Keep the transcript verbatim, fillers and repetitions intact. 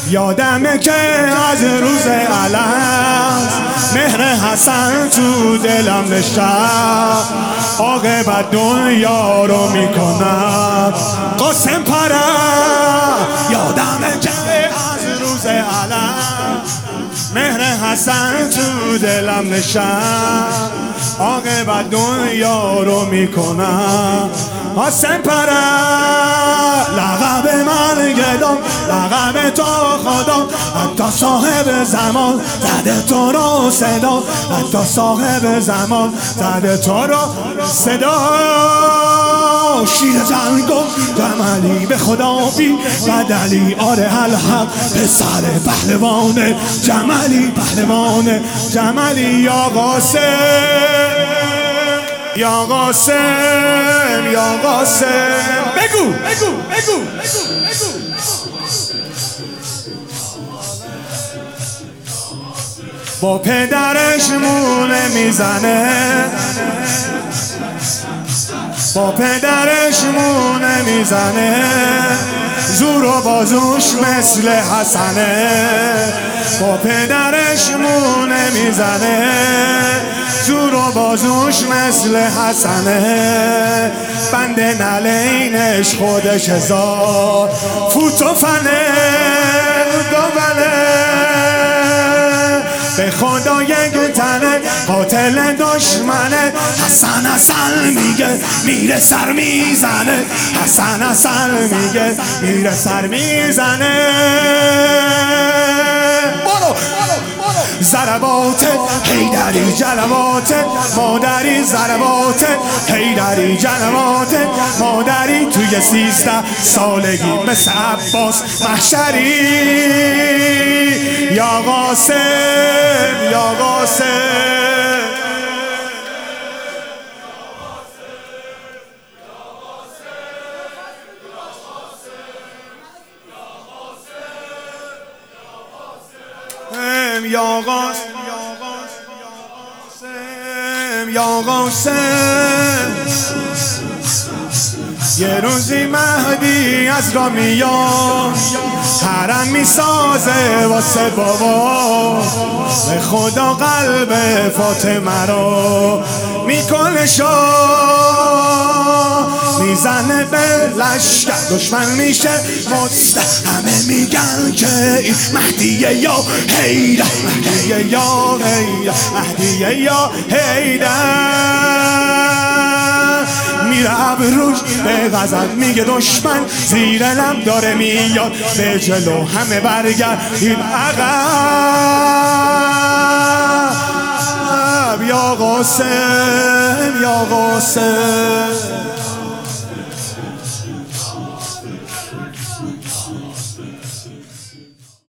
یادمه که از روز علم مهر حسن تو دلم نشست، عاقبت دنیا رو میکنم قاسم پره. یادمه که از روز علم مهر حسن تو دلم نشست، عاقبت دنیا رو میکنم قاسم پره. لقب من گدام، لقب تو خدا، حتی صاحب زمان زده تو رو صدا، حتی صاحب زمان زده تو رو صدا. شیر جنگم جمالی به خدا بی بدلی، آره الحق پسر پهلوان جمالی، پهلوان جمالی. یا قاسم یا قاسم یا قاسم بگو بگو بگو بگو. با پدرش مونه میزنه، با پدرش مونه میزنه، زور و بازوش مثل حسنه. با پدرش مونه میزنه، زور و بازوش مثل حسنه. بند نلینش خودش هزار فوت و فنه دوبله. به خدا یک تنه قاتل دشمنه، حسن حسن میگه میره سر میزنه، حسن حسن میگه میره سر میزنه. برو ضربات حیدری جلوات مادری، ضربات حیدری جلوات مادری. توی سیزده سالگی مثل عباس محشری. یا قاسم یا قاسم یا قاسم یا قاسم. یه روزی مهدی از را میاد، حرم میسازه واسه بابا. به خدا قلب فاطمه رو میکنه شاه، میزنه به لشکر دشمن میشه مست. همه میگن که این مهدیه یا حیدر، مهدیه یا حیدر، مهدیه یا حیدر. میره ابروش به غضب میگه دشمن، زیر لب داره میاد به جلو همه برگردید عقب. یا قاسم یا قاسم